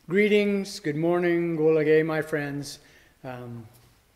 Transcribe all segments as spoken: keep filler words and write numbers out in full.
Greetings, good morning, Golagay, my friends. Um,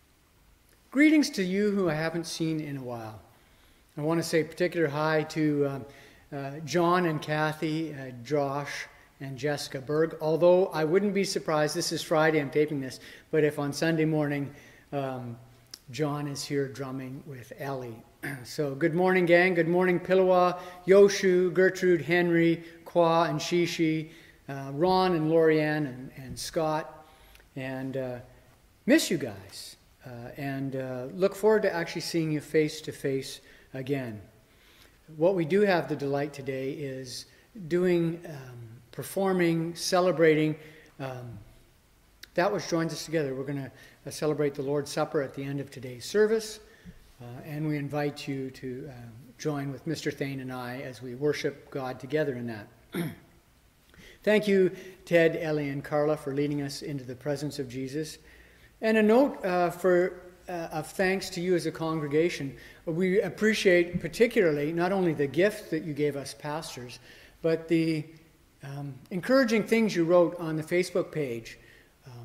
greetings to you who I haven't seen in a while. I want to say particular hi to um, uh, John and Kathy, uh, Josh and Jessica Berg. Although I wouldn't be surprised, this is Friday, I'm taping this, but if on Sunday morning um, John is here drumming with Ellie. So good morning, gang. Good morning, Pilawa, Yoshu, Gertrude, Henry, Kwa, and Shishi. Uh, Ron and Lorianne and, and Scott, and uh, miss you guys, uh, and uh, look forward to actually seeing you face to face again. What we do have the delight today is doing, um, performing, celebrating um, that which joins us together. We're going to uh, celebrate the Lord's Supper at the end of today's service, uh, and we invite you to uh, join with Mister Thane and I as we worship God together in that. Thank you, Ted, Ellie, and Carla, for leading us into the presence of Jesus. And a note uh, for uh, of thanks to you as a congregation. We appreciate particularly not only the gift that you gave us pastors, but the um, encouraging things you wrote on the Facebook page um,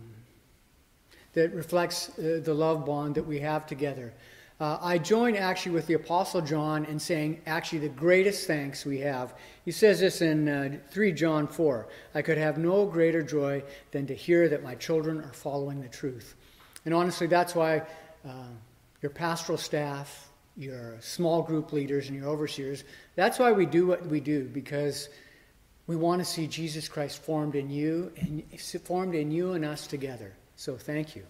that reflects uh, the love bond that we have together. Uh, I join actually with the Apostle John in saying actually the greatest thanks we have. He says this in uh, three John four. I could have no greater joy than to hear that my children are following the truth. And honestly, that's why uh, your pastoral staff, your small group leaders, and your overseers, that's why we do what we do, because we want to see Jesus Christ formed in you and formed in you and us together. So thank you.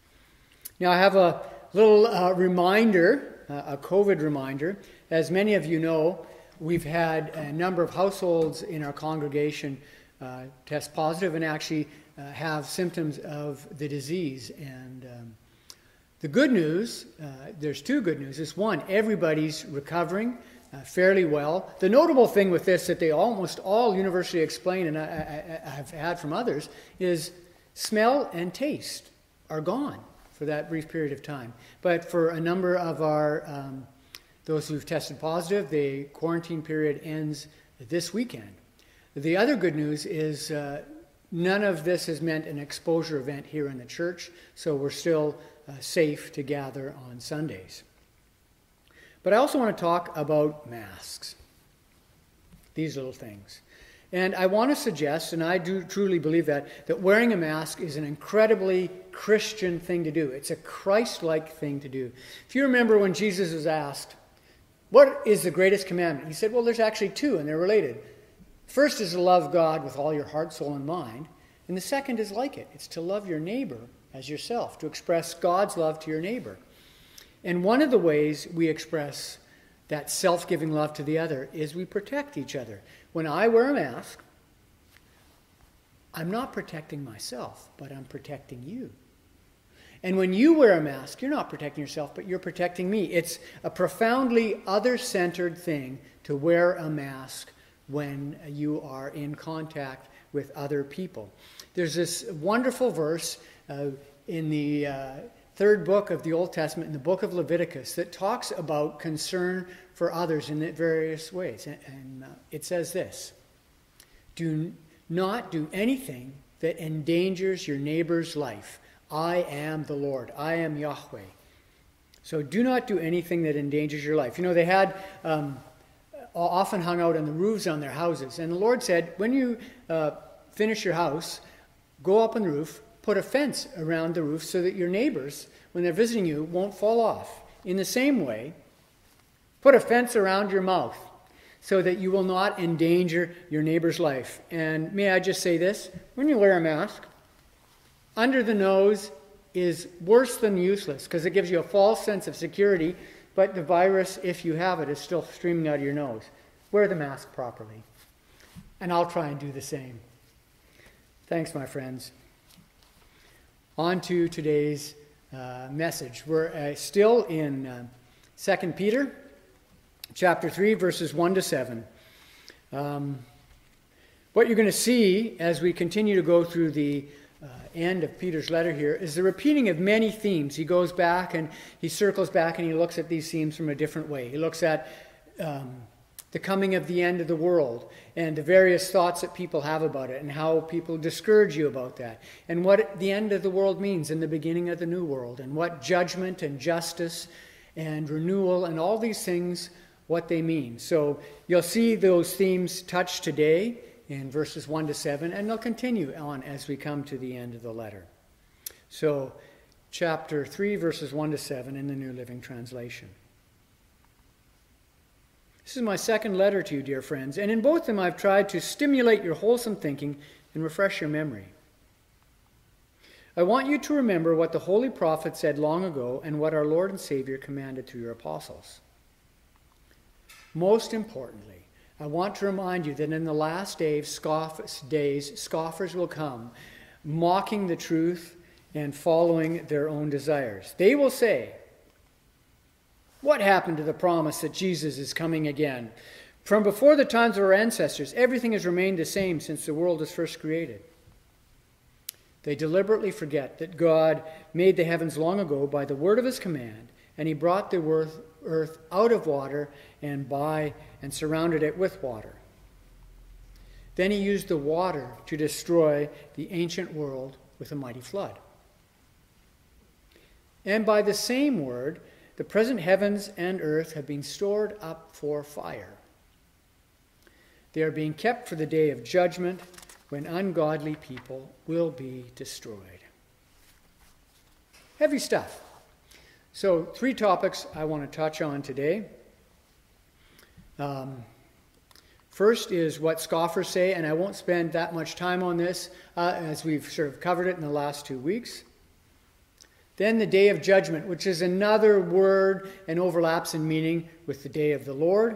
Now I have a little uh, reminder, uh, a COVID reminder. As many of you know, we've had a number of households in our congregation uh, test positive and actually uh, have symptoms of the disease. And um, the good news, uh, there's two good news. Is one, everybody's recovering uh, fairly well. The notable thing with this that they almost all universally explain, and I, I, I've had from others, is smell and taste are gone for that brief period of time. But for a number of our, um, those who've tested positive, the quarantine period ends this weekend. The other good news is uh, none of this has meant an exposure event here in the church, so we're still uh, safe to gather on Sundays. But I also want to talk about masks, these little things. And I want to suggest, and I do truly believe that, that wearing a mask is an incredibly Christian thing to do. It's a Christ-like thing to do. If you remember when Jesus was asked, what is the greatest commandment? He said, well, there's actually two, and they're related. First is to love God with all your heart, soul, and mind. And the second is like it. It's to love your neighbor as yourself, to express God's love to your neighbor. And one of the ways we express that self-giving love to the other is we protect each other. When I wear a mask, I'm not protecting myself, but I'm protecting you. And when you wear a mask, you're not protecting yourself, but you're protecting me. It's a profoundly other-centered thing to wear a mask when you are in contact with other people. There's this wonderful verse uh, in the uh, third book of the Old Testament, in the book of Leviticus, that talks about concern for others in various ways. And, and uh, it says this, do not do anything that endangers your neighbor's life. I am the Lord. I am Yahweh. So do not do anything that endangers your life. You know, they had um, often hung out on the roofs on their houses. And the Lord said, when you uh, finish your house, go up on the roof, put a fence around the roof so that your neighbors, when they're visiting you, won't fall off. In the same way, put a fence around your mouth so that you will not endanger your neighbor's life. And may I just say this? When you wear a mask, under the nose is worse than useless because it gives you a false sense of security, but the virus, if you have it, is still streaming out of your nose. Wear the mask properly. And I'll try and do the same. Thanks, my friends. On to today's uh, message. We're uh, still in uh, Second Peter, chapter three, verses one to seven. Um, what you're going to see as we continue to go through the uh, end of Peter's letter here is the repeating of many themes. He goes back and he circles back and he looks at these themes from a different way. He looks at um, the coming of the end of the world, and the various thoughts that people have about it, and how people discourage you about that, and what the end of the world means and the beginning of the new world, and what judgment and justice and renewal and all these things, what they mean. So you'll see those themes touched today in verses one to seven, and they'll continue on as we come to the end of the letter. So chapter three, verses one to seven in the New Living Translation. This is my second letter to you, dear friends, and in both of them I've tried to stimulate your wholesome thinking and refresh your memory. I want you to remember what the holy prophet said long ago and what our Lord and Savior commanded through your apostles. Most importantly, I want to remind you that in the last days, scoff- days scoffers will come, mocking the truth and following their own desires. They will say, "What happened to the promise that Jesus is coming again? From before the times of our ancestors, everything has remained the same since the world was first created." They deliberately forget that God made the heavens long ago by the word of his command, and he brought the earth out of water and by and surrounded it with water. Then he used the water to destroy the ancient world with a mighty flood. And by the same word, the present heavens and earth have been stored up for fire. They are being kept for the day of judgment, when ungodly people will be destroyed. Heavy stuff. So three topics I want to touch on today. Um, first is what scoffers say, and I won't spend that much time on this uh, as we've sort of covered it in the last two weeks. Then the day of judgment, which is another word and overlaps in meaning with the day of the Lord.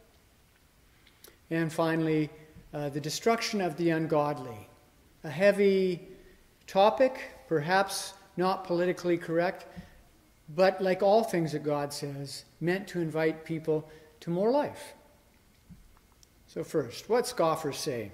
And finally, uh, the destruction of the ungodly. A heavy topic, perhaps not politically correct, but like all things that God says, meant to invite people to more life. So first, what scoffers say.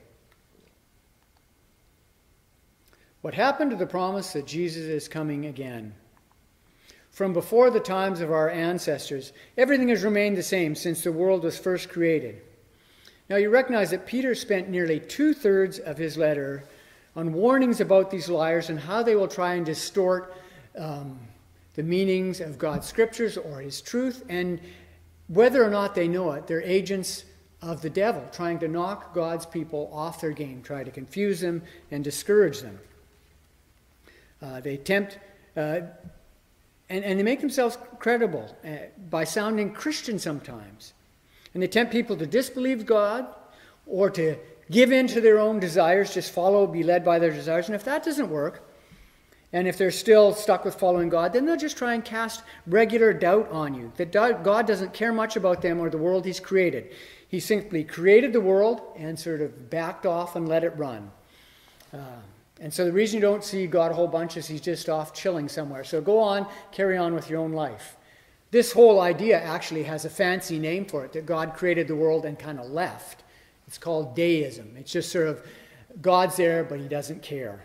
What happened to the promise that Jesus is coming again? From before the times of our ancestors, everything has remained the same since the world was first created. Now you recognize that Peter spent nearly two-thirds of his letter on warnings about these liars and how they will try and distort um, the meanings of God's scriptures or his truth, and whether or not they know it, they're agents of the devil, trying to knock God's people off their game, try to confuse them and discourage them. Uh, they tempt, uh, and, and they make themselves credible uh, by sounding Christian sometimes. And they tempt people to disbelieve God or to give in to their own desires, just follow, be led by their desires. And if that doesn't work, and if they're still stuck with following God, then they'll just try and cast regular doubt on you, that God doesn't care much about them or the world he's created. He simply created the world and sort of backed off and let it run. Uh, and so the reason you don't see God a whole bunch is he's just off chilling somewhere. So go on, carry on with your own life. This whole idea actually has a fancy name for it, that God created the world and kind of left. It's called deism. It's just sort of God's there, but he doesn't care.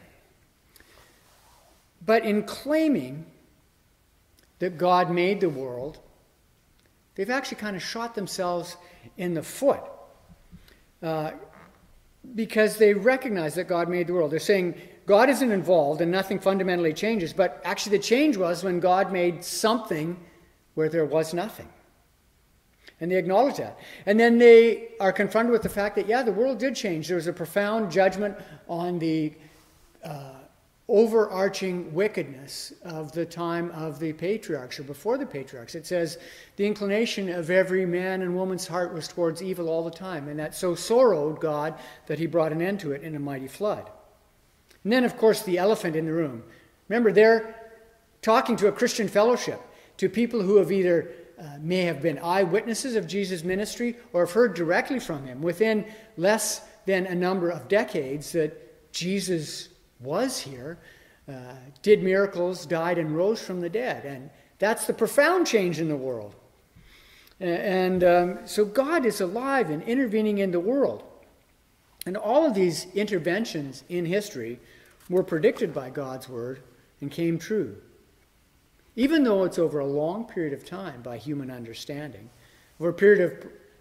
But in claiming that God made the world, they've actually kind of shot themselves in the foot uh, because they recognize that God made the world. They're saying God isn't involved and nothing fundamentally changes, but actually the change was when God made something where there was nothing. And they acknowledge that. And then they are confronted with the fact that, yeah, the world did change. There was a profound judgment on the uh, overarching wickedness of the time of the patriarchs, or before the patriarchs. It says, the inclination of every man and woman's heart was towards evil all the time. And that so sorrowed God that he brought an end to it in a mighty flood. And then, of course, the elephant in the room. Remember, they're talking to a Christian fellowship, to people who have either uh, may have been eyewitnesses of Jesus' ministry or have heard directly from him within less than a number of decades that Jesus was here, uh, did miracles, died and rose from the dead. And that's the profound change in the world. And um, so God is alive and intervening in the world. And all of these interventions in history were predicted by God's word and came true. Even though it's over a long period of time by human understanding, over a period of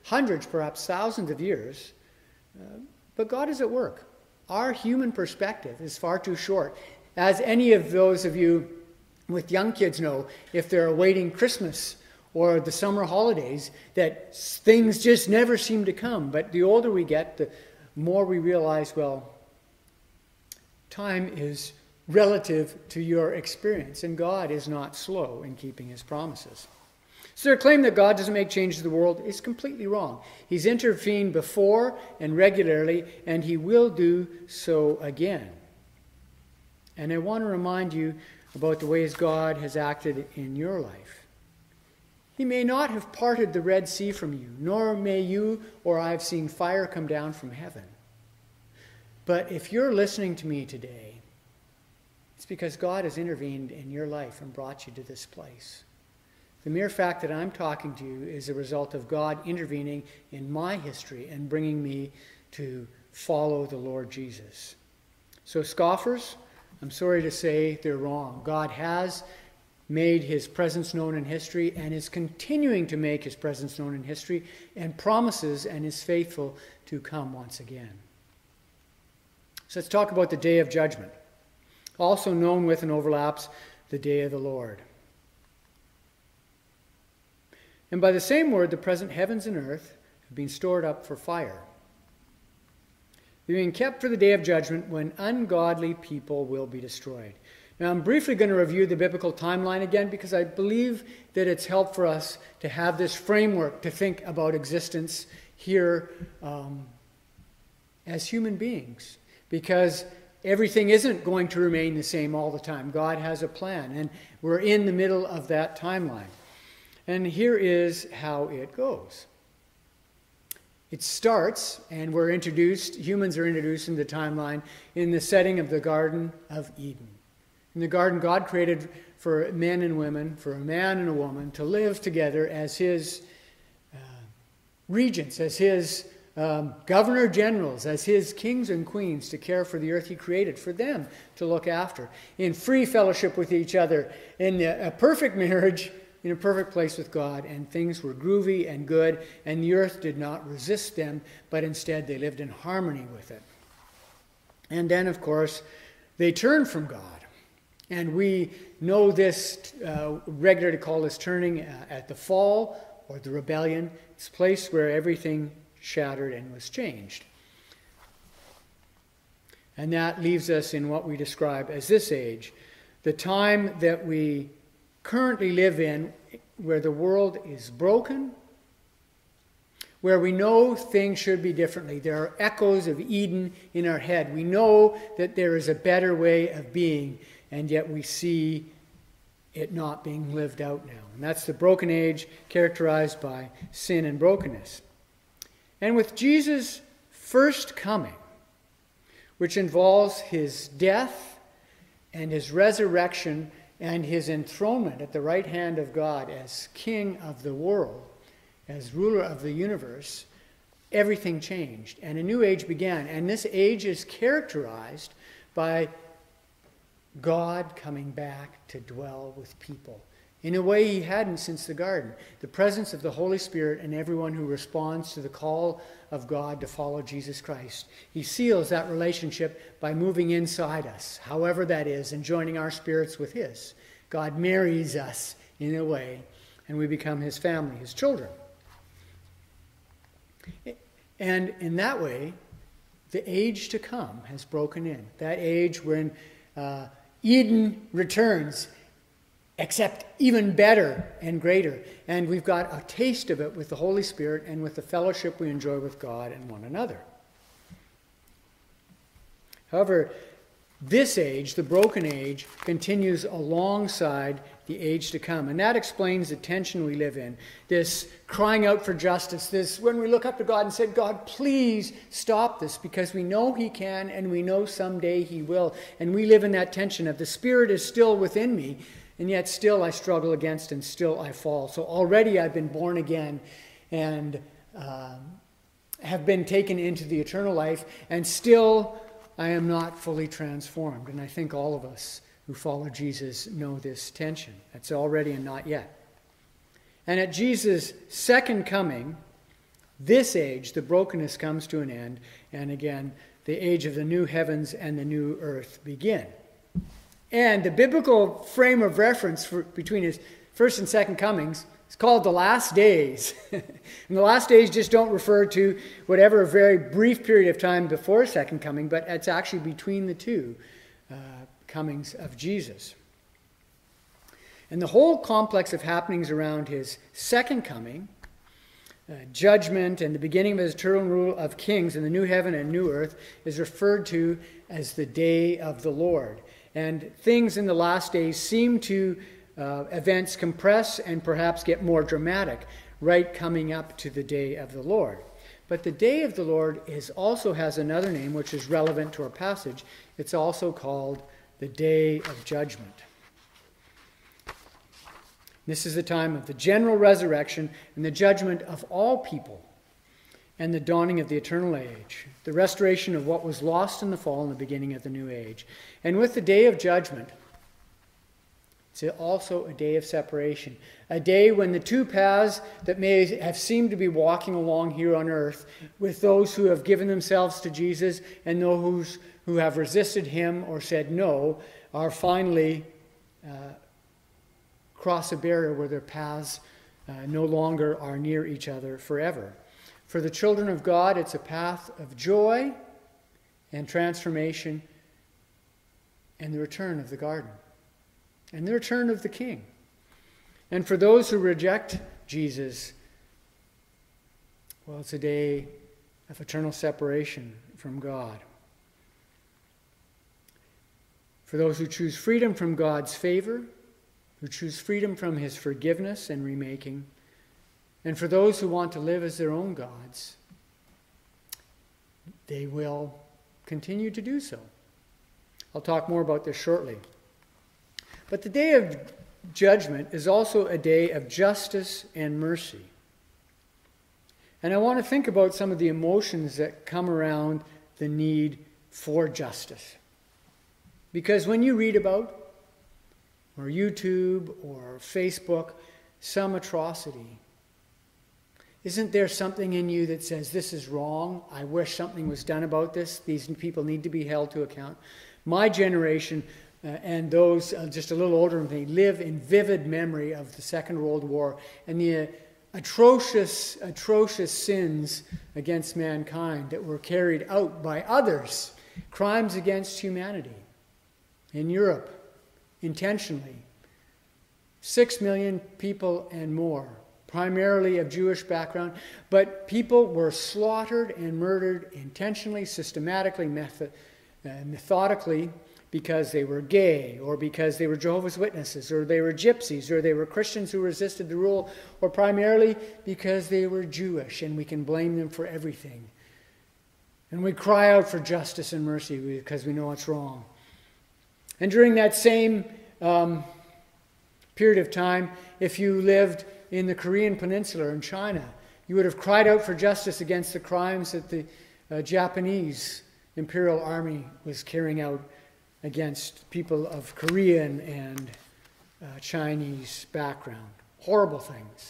hundreds, perhaps thousands of years. Uh, but God is at work. Our human perspective is far too short. As any of those of you with young kids know, if they're awaiting Christmas or the summer holidays, that things just never seem to come. But the older we get, the more we realize, well, time is relative to your experience, and God is not slow in keeping his promises. So their claim that God doesn't make changes to the world is completely wrong. He's intervened before and regularly, and he will do so again. And I want to remind you about the ways God has acted in your life. He may not have parted the Red Sea from you, nor may you or I have seen fire come down from heaven. But if you're listening to me today, it's because God has intervened in your life and brought you to this place. The mere fact that I'm talking to you is a result of God intervening in my history and bringing me to follow the Lord Jesus. So scoffers, I'm sorry to say they're wrong. God has made his presence known in history and is continuing to make his presence known in history and promises and is faithful to come once again. So let's talk about the day of judgment, also known with and overlaps the day of the Lord. And by the same word, the present heavens and earth have been stored up for fire. They're being kept for the day of judgment when ungodly people will be destroyed. Now, I'm briefly going to review the biblical timeline again because I believe that it's helpful for us to have this framework to think about existence here um, as human beings. Because everything isn't going to remain the same all the time. God has a plan, and we're in the middle of that timeline. And here is how it goes. It starts, and we're introduced, humans are introduced in the timeline in the setting of the Garden of Eden. In the garden, God created for men and women, for a man and a woman, to live together as his uh, regents, as his um, governor generals, as his kings and queens, to care for the earth he created, for them to look after, in free fellowship with each other, in a perfect marriage, in a perfect place with God, and things were groovy and good, and the earth did not resist them, but instead they lived in harmony with it. And then, of course, they turned from God. And we know this, uh, regularly call this turning uh, at the fall, or the rebellion. It's a place where everything shattered and was changed. And that leaves us in what we describe as this age, the time that we currently live in, where the world is broken, where we know things should be differently. There are echoes of Eden in our head. We know that there is a better way of being, and yet we see it not being lived out now. And that's the broken age characterized by sin and brokenness. And with Jesus' first coming, which involves his death and his resurrection and his enthronement at the right hand of God as King of the world, as ruler of the universe, everything changed and a new age began. And this age is characterized by God coming back to dwell with people in a way he hadn't since the garden. The presence of the Holy Spirit and everyone who responds to the call of God to follow Jesus Christ. He seals that relationship by moving inside us, however that is, and joining our spirits with his. God marries us in a way, and we become his family, his children. And in that way, the age to come has broken in. That age when uh, Eden returns, except even better and greater. And we've got a taste of it with the Holy Spirit and with the fellowship we enjoy with God and one another. However, this age, the broken age, continues alongside the age to come. And that explains the tension we live in. This crying out for justice, this when we look up to God and say, God, please stop this, because we know he can and we know someday he will. And we live in that tension of the Spirit is still within me, and yet still I struggle against and still I fall. So already I've been born again and um, have been taken into the eternal life, and still I am not fully transformed. And I think all of us who follow Jesus know this tension. It's already and not yet. And at Jesus' second coming, this age, the brokenness comes to an end, and again, the age of the new heavens and the new earth begin. And the biblical frame of reference for, between his first and second comings is called the last days. And the last days just don't refer to whatever a very brief period of time before second coming, but it's actually between the two uh, comings of Jesus. And the whole complex of happenings around his second coming, uh, judgment and the beginning of his eternal rule of kings in the new heaven and new earth, is referred to as the day of the Lord. And things in the last days seem to, uh, events compress and perhaps get more dramatic, right coming up to the day of the Lord. But the day of the Lord is also has another name which is relevant to our passage. It's also called the day of judgment. This is the time of the general resurrection and the judgment of all people and the dawning of the eternal age, the restoration of what was lost in the fall and the beginning of the new age. And with the day of judgment, it's also a day of separation, a day when the two paths that may have seemed to be walking along here on earth, with those who have given themselves to Jesus and those who have resisted him or said no, are finally uh, cross a barrier where their paths uh, no longer are near each other forever. For the children of God, it's a path of joy and transformation and the return of the garden and the return of the King. And for those who reject Jesus, well, it's a day of eternal separation from God. For those who choose freedom from God's favor, who choose freedom from his forgiveness and remaking, and for those who want to live as their own gods, they will continue to do so. I'll talk more about this shortly. But the day of judgment is also a day of justice and mercy. And I want to think about some of the emotions that come around the need for justice. Because when you read about or YouTube or Facebook some atrocity, isn't there something in you that says, this is wrong, I wish something was done about this, these people need to be held to account? My generation uh, and those uh, just a little older than me live in vivid memory of the Second World War and the uh, atrocious, atrocious sins against mankind that were carried out by others, crimes against humanity in Europe, intentionally. Six million people and more, primarily of Jewish background, but people were slaughtered and murdered intentionally, systematically, method, uh, methodically, because they were gay, or because they were Jehovah's Witnesses, or they were gypsies, or they were Christians who resisted the rule, or primarily because they were Jewish, and we can blame them for everything. And we cry out for justice and mercy because we know it's wrong. And during that same um, period of time, if you lived in the Korean Peninsula in China, you would have cried out for justice against the crimes that the uh, Japanese Imperial Army was carrying out against people of Korean and uh, Chinese background. Horrible things.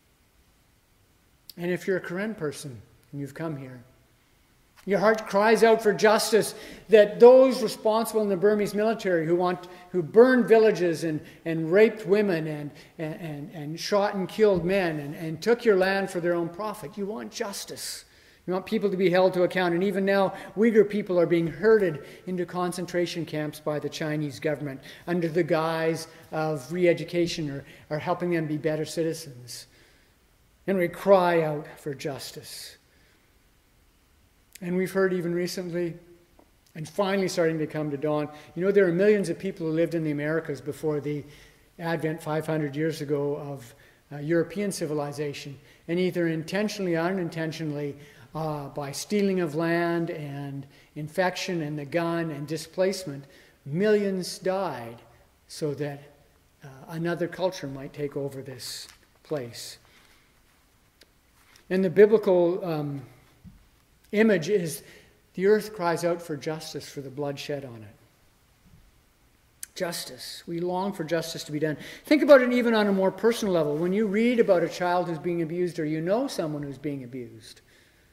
And if you're a Karen person and you've come here, your heart cries out for justice, that those responsible in the Burmese military who want who burned villages and, and raped women and, and, and shot and killed men and, and took your land for their own profit. You want justice. You want people to be held to account. And even now, Uyghur people are being herded into concentration camps by the Chinese government under the guise of re-education or, or helping them be better citizens. And we cry out for justice. And we've heard even recently, and finally starting to come to dawn, you know, there are millions of people who lived in the Americas before the advent five hundred years ago of uh, European civilization. And either intentionally or unintentionally, uh, by stealing of land and infection and the gun and displacement, millions died so that uh, another culture might take over this place. And the biblical um, image is the earth cries out for justice for the blood shed on it. Justice. We long for justice to be done. Think about it even on a more personal level. When you read about a child who's being abused or you know someone who's being abused,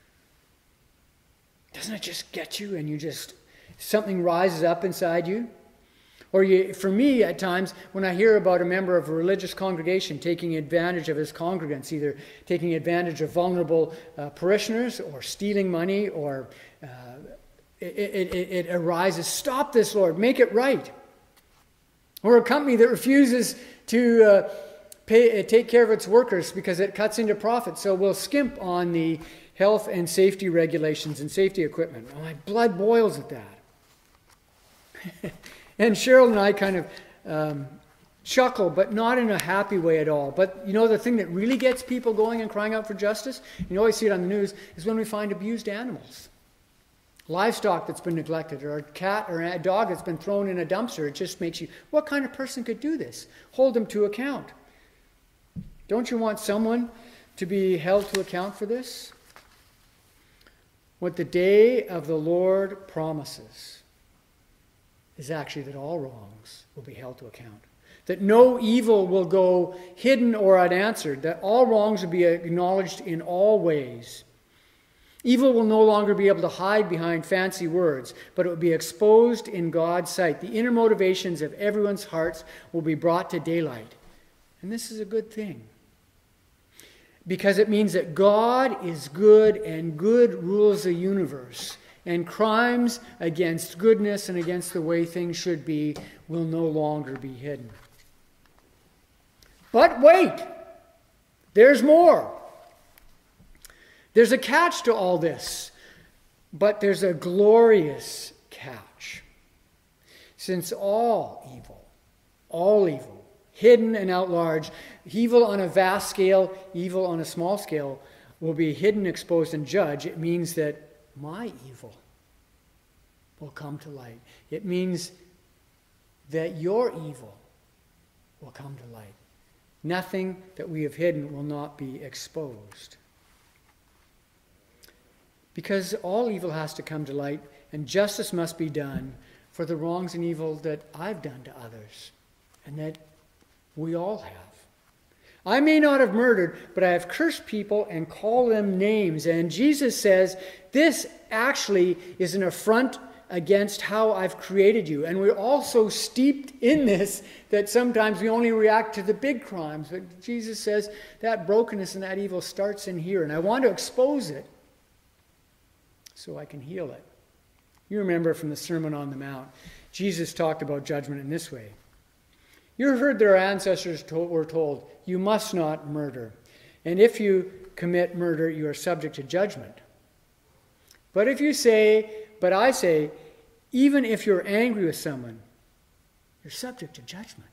doesn't it just get you and you just, something rises up inside you? Or you, for me, at times, when I hear about a member of a religious congregation taking advantage of his congregants, either taking advantage of vulnerable uh, parishioners or stealing money, or uh, it, it, it, it arises, stop this, Lord, make it right. Or a company that refuses to uh, pay, uh, take care of its workers because it cuts into profit, so we'll skimp on the health and safety regulations and safety equipment. Oh, my blood boils at that. And Cheryl and I kind of um, chuckle, but not in a happy way at all. But you know, the thing that really gets people going and crying out for justice, you always see it on the news, is when we find abused animals. Livestock that's been neglected, or a cat or a dog that's been thrown in a dumpster. It just makes you, what kind of person could do this? Hold them to account. Don't you want someone to be held to account for this? What the day of the Lord promises is actually that all wrongs will be held to account. That no evil will go hidden or unanswered. That all wrongs will be acknowledged in all ways. Evil will no longer be able to hide behind fancy words, but it will be exposed in God's sight. The inner motivations of everyone's hearts will be brought to daylight. And this is a good thing. Because it means that God is good and good rules the universe. And crimes against goodness and against the way things should be will no longer be hidden. But wait! There's more. There's a catch to all this, but there's a glorious catch. Since all evil, all evil, hidden and out large, evil on a vast scale, evil on a small scale, will be hidden, exposed, and judged, it means that my evil will come to light. It means that your evil will come to light. Nothing that we have hidden will not be exposed. Because all evil has to come to light, and justice must be done for the wrongs and evil that I've done to others, and that we all have. I may not have murdered, but I have cursed people and called them names. And Jesus says this actually is an affront against how I've created you. And we're all so steeped in this that sometimes we only react to the big crimes. But Jesus says that brokenness and that evil starts in here. And I want to expose it so I can heal it. You remember from the Sermon on the Mount, Jesus talked about judgment in this way. You heard that our ancestors told, were told, you must not murder. And if you commit murder, you are subject to judgment. But if you say, but I say, even if you're angry with someone, you're subject to judgment.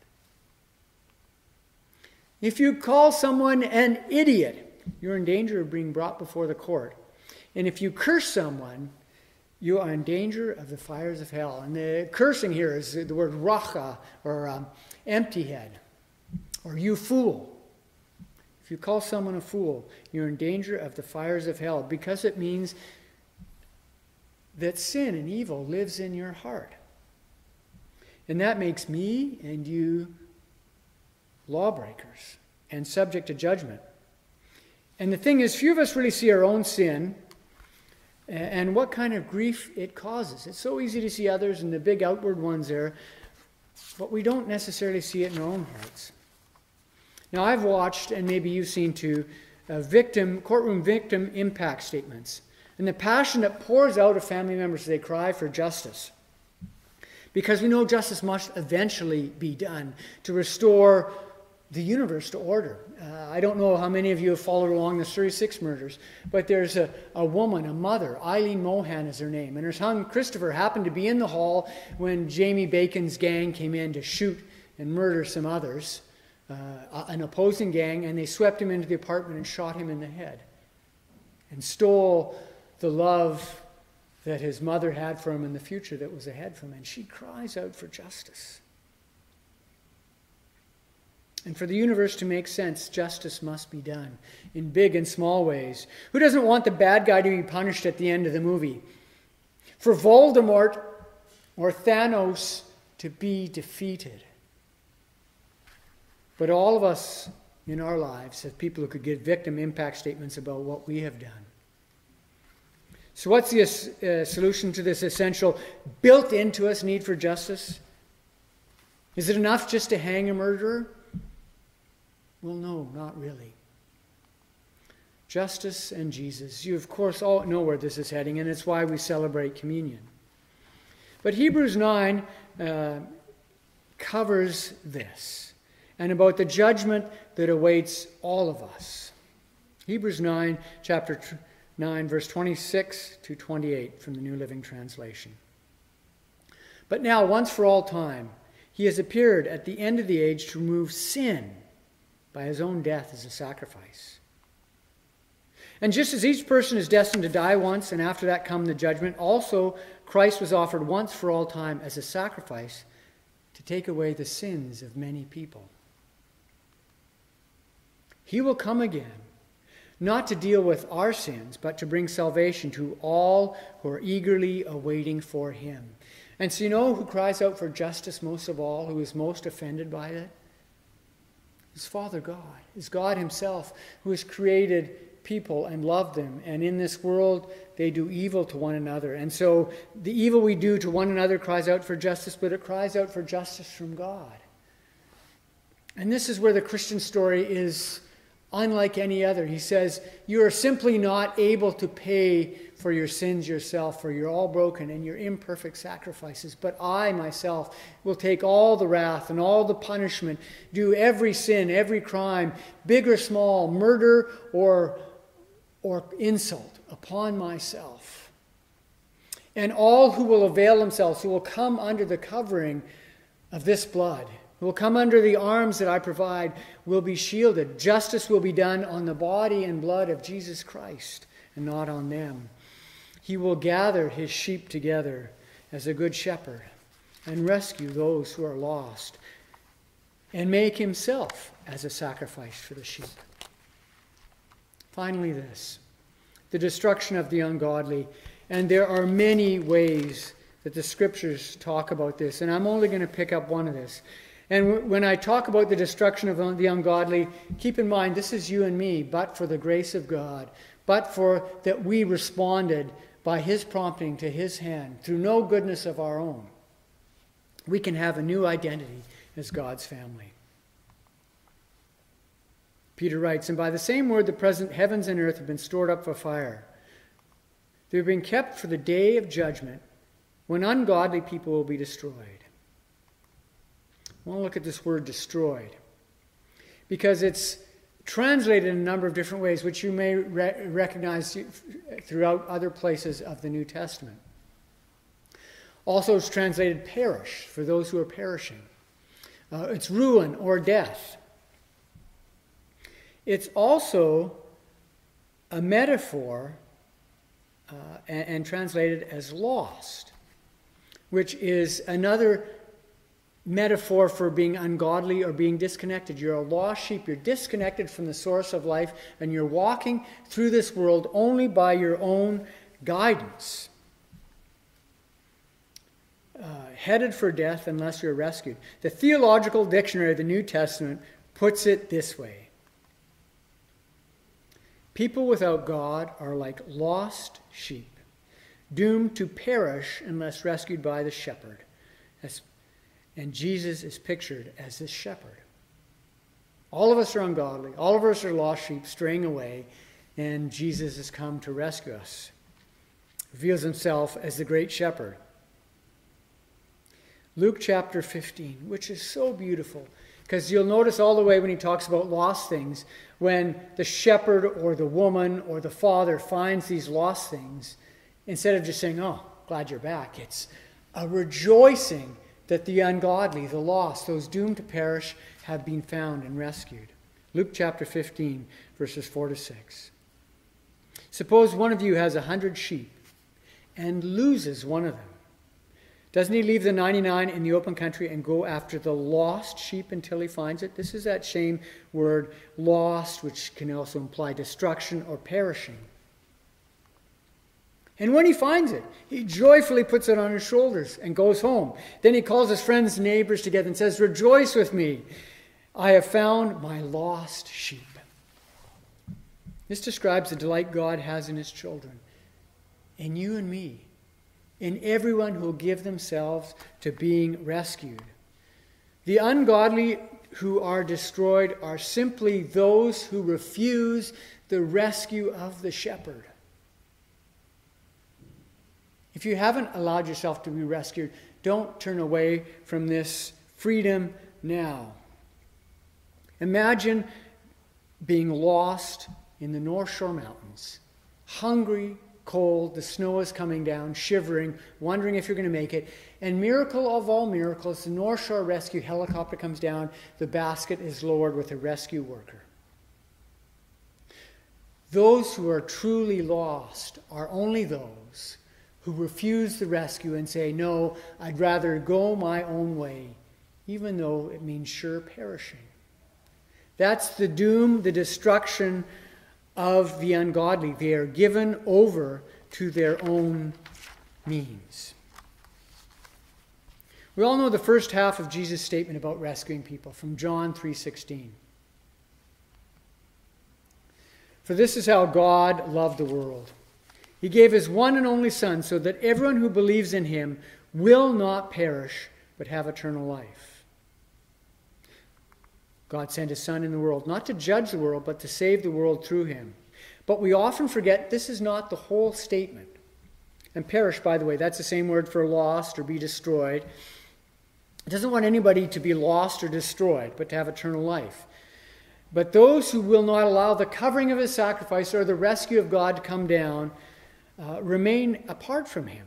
If you call someone an idiot, you're in danger of being brought before the court. And if you curse someone, you are in danger of the fires of hell. And the cursing here is the word racha, or um, empty head, or you fool. If you call someone a fool, you're in danger of the fires of hell, because it means that sin and evil lives in your heart. And that makes me and you lawbreakers and subject to judgment. And the thing is, few of us really see our own sin and what kind of grief it causes. It's so easy to see others and the big outward ones there, but we don't necessarily see it in our own hearts. Now, I've watched, and maybe you've seen too, uh, victim, courtroom victim impact statements, and the passion that pours out of family members as they cry for justice. Because we know justice must eventually be done to restore the universe to order. Uh, I don't know how many of you have followed along the thirty-six murders, but there's a, a woman, a mother, Eileen Mohan is her name, and her son Christopher happened to be in the hall when Jamie Bacon's gang came in to shoot and murder some others, uh, an opposing gang, and they swept him into the apartment and shot him in the head and stole the love that his mother had for him and the future that was ahead for him. And she cries out for justice. And for the universe to make sense, justice must be done in big and small ways. Who doesn't want the bad guy to be punished at the end of the movie? For Voldemort or Thanos to be defeated. But all of us in our lives have people who could give victim impact statements about what we have done. So what's the uh, solution to this essential, built into us need for justice? Is it enough just to hang a murderer? Well, no, not really. Justice and Jesus. You, of course, all know where this is heading, and it's why we celebrate communion. But Hebrews nine uh, covers this, and about the judgment that awaits all of us. Hebrews nine, chapter nine, verse twenty-six to twenty-eight from the New Living Translation. But now, once for all time, he has appeared at the end of the age to remove sin by his own death as a sacrifice. And just as each person is destined to die once, and after that come the judgment, also Christ was offered once for all time as a sacrifice to take away the sins of many people. He will come again, not to deal with our sins, but to bring salvation to all who are eagerly awaiting for him. And so you know who cries out for justice most of all, who is most offended by it? It's Father God. It's God himself who has created people and loved them. And in this world, they do evil to one another. And so the evil we do to one another cries out for justice, but it cries out for justice from God. And this is where the Christian story is unlike any other. He says, you are simply not able to pay for your sins yourself, for you're all broken and you're imperfect sacrifices. But I myself will take all the wrath and all the punishment, do every sin, every crime, big or small, murder or, or insult upon myself. And all who will avail themselves, who will come under the covering of this blood, who will come under the arms that I provide, will be shielded. Justice will be done on the body and blood of Jesus Christ and not on them. He will gather his sheep together as a good shepherd and rescue those who are lost and make himself as a sacrifice for the sheep. Finally, this, the destruction of the ungodly. And there are many ways that the scriptures talk about this, and I'm only going to pick up one of this. And when I talk about the destruction of the ungodly, keep in mind this is you and me, but for the grace of God, but for that we responded by his prompting to his hand through no goodness of our own. We can have a new identity as God's family. Peter writes, and by the same word the present heavens and earth have been stored up for fire. They have been kept for the day of judgment when ungodly people will be destroyed. I want to look at this word destroyed because it's translated in a number of different ways, which you may re- recognize throughout other places of the New Testament. Also, it's translated perish, for those who are perishing. Uh, it's ruin or death. It's also a metaphor uh, and, and translated as lost, which is another metaphor for being ungodly or being disconnected. You're a lost sheep. You're disconnected from the source of life, and you're walking through this world only by your own guidance. Uh, headed for death unless you're rescued. The Theological Dictionary of the New Testament puts it this way. People without God are like lost sheep, doomed to perish unless rescued by the shepherd. That's And Jesus is pictured as this shepherd. All of us are ungodly. All of us are lost sheep straying away. And Jesus has come to rescue us. Reveals himself as the great shepherd. Luke chapter fifteen, which is so beautiful. Because you'll notice all the way when he talks about lost things, when the shepherd or the woman or the father finds these lost things, instead of just saying, oh, glad you're back, it's a rejoicing that the ungodly, the lost, those doomed to perish, have been found and rescued. Luke chapter fifteen, verses four to six. Suppose one of you has a hundred sheep and loses one of them. Doesn't he leave the ninety-nine in the open country and go after the lost sheep until he finds it? This is that same word, lost, which can also imply destruction or perishing. And when he finds it, he joyfully puts it on his shoulders and goes home. Then he calls his friends and neighbors together and says, "Rejoice with me. I have found my lost sheep." This describes the delight God has in his children, in you and me, in everyone who will give themselves to being rescued. The ungodly who are destroyed are simply those who refuse the rescue of the shepherd. If you haven't allowed yourself to be rescued, don't turn away from this freedom now. Imagine being lost in the North Shore Mountains, hungry, cold, the snow is coming down, shivering, wondering if you're going to make it. And miracle of all miracles, the North Shore Rescue helicopter comes down, the basket is lowered with a rescue worker. Those who are truly lost are only those who refuse the rescue and say, "No, I'd rather go my own way," even though it means sure perishing. That's the doom, the destruction of the ungodly. They are given over to their own means. We all know the first half of Jesus' statement about rescuing people from John three sixteen. "For this is how God loved the world. He gave his one and only Son so that everyone who believes in him will not perish but have eternal life." God sent his Son in the world, not to judge the world, but to save the world through him. But we often forget this is not the whole statement. And perish, by the way, that's the same word for lost or be destroyed. It doesn't want anybody to be lost or destroyed, but to have eternal life. But those who will not allow the covering of his sacrifice or the rescue of God to come down uh, remain apart from him.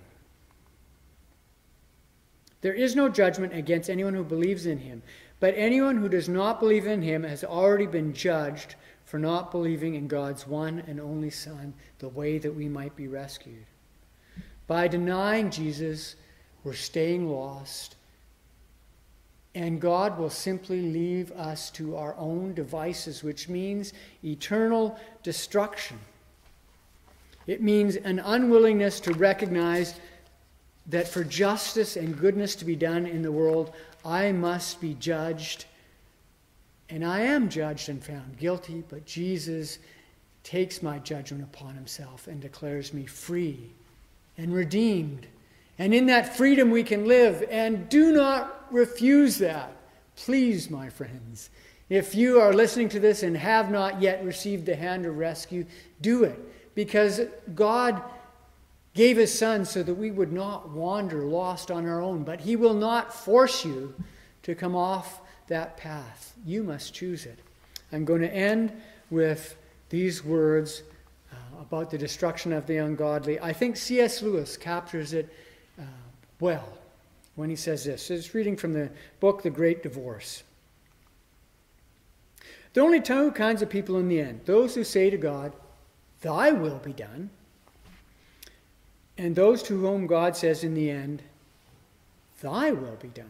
There is no judgment against anyone who believes in him, but anyone who does not believe in him has already been judged for not believing in God's one and only Son, the way that we might be rescued. By denying Jesus, we're staying lost, and God will simply leave us to our own devices, which means eternal destruction. It means an unwillingness to recognize that for justice and goodness to be done in the world, I must be judged. And I am judged and found guilty, but Jesus takes my judgment upon himself and declares me free and redeemed. And in that freedom we can live, and do not refuse that. Please, my friends, if you are listening to this and have not yet received the hand of rescue, do it. Because God gave his Son so that we would not wander lost on our own. But he will not force you to come off that path. You must choose it. I'm going to end with these words uh, about the destruction of the ungodly. I think C S Lewis captures it uh, well when he says this. It's reading from the book The Great Divorce. "There are only two kinds of people in the end. Those who say to God, 'Thy will be done,' and those to whom God says in the end, 'Thy will be done.'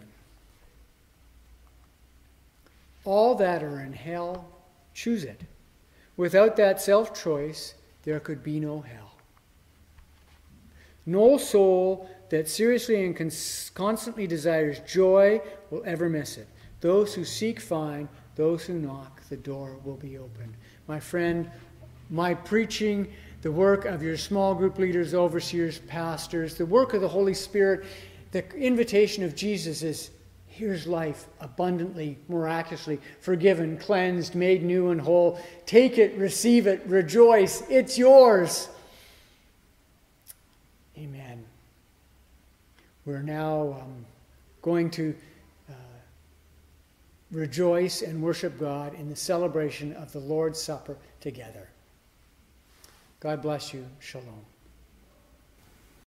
All that are in hell, choose it. Without that self-choice, there could be no hell. No soul that seriously and cons- constantly desires joy will ever miss it. Those who seek find, those who knock, the door will be opened." My friend, my preaching, the work of your small group leaders, overseers, pastors, the work of the Holy Spirit, the invitation of Jesus is, here's life abundantly, miraculously, forgiven, cleansed, made new and whole. Take it, receive it, rejoice. It's yours. Amen. We're now um, going to uh, rejoice and worship God in the celebration of the Lord's Supper together. God bless you. Shalom.